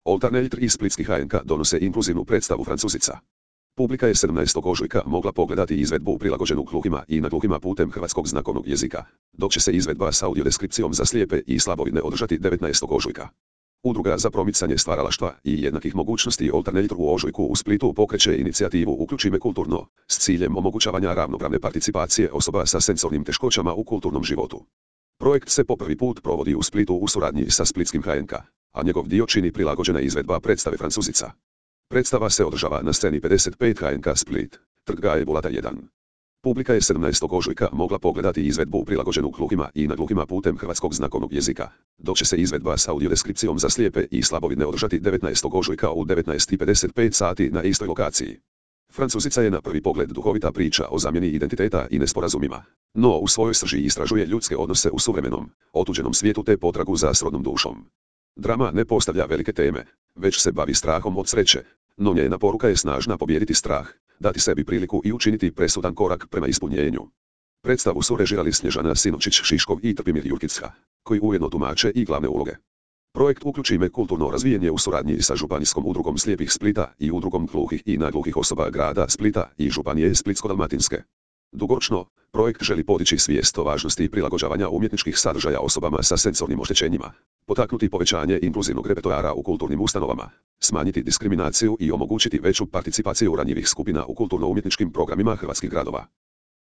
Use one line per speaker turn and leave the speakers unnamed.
Oltarne Litr i Splitski HNK donose inkluzivnu predstavu Francuzica. Publika je 17. ožujka mogla pogledati izvedbu prilagođenu gluhima i nagluhima putem hrvatskog znakovnog jezika, dok će se izvedba s audiodeskripcijom za slijepe i slabovidne održati 19. ožujka. Udruga za promicanje stvaralaštva i jednakih mogućnosti Oltarne Litr u ožujku u Splitu pokreće inicijativu Uključi me kulturno, s ciljem omogućavanja ravnopravne participacije osoba sa senzornim teškoćama u kulturnom životu. Projekt se po prvi put provodi u Splitu u suradnji sa Splitskim HNK, a njegov dio čini prilagođena izvedba predstave Francuzica. Predstava se održava na sceni 55 HNK Split, Trg Gaje Bulata 1. Publika je 17. ožujka mogla pogledati izvedbu prilagođenu gluhima i nagluhima putem hrvatskog znakovnog jezika, dok će se izvedba s audiodeskripcijom za slijepe i slabovidne održati 19. ožujka u 19:55 sati na istoj lokaciji. Francuzica je na prvi pogled duhovita priča o zamjeni identiteta i nesporazumima, no u svojoj srži istražuje ljudske odnose u suvremenom, otuđenom svijetu te potragu za srodnom dušom. Drama ne postavlja velike teme, već se bavi strahom od sreće, no njena poruka je snažna: pobijediti strah, dati sebi priliku i učiniti presudan korak prema ispunjenju. Predstavu su režirali Snježana Sinovčić-Šiškov i Trpimir Jurkicka, koji ujedno tumače i glavne uloge. Projekt Uključi me kulturno razvijen je u suradnji sa Županijskom udrugom slijepih Splita i Udrugom gluhih i nagluhih osoba grada Splita i Županije Splitsko-dalmatinske. Dugoročno, projekt želi podići svijest o važnosti prilagođavanja umjetničkih sadržaja osobama sa senzornim oštećenjima, potaknuti povećanje inkluzivnog repertoara u kulturnim ustanovama, smanjiti diskriminaciju i omogućiti veću participaciju ranjivih skupina u kulturno-umjetničkim programima hrvatskih gradova.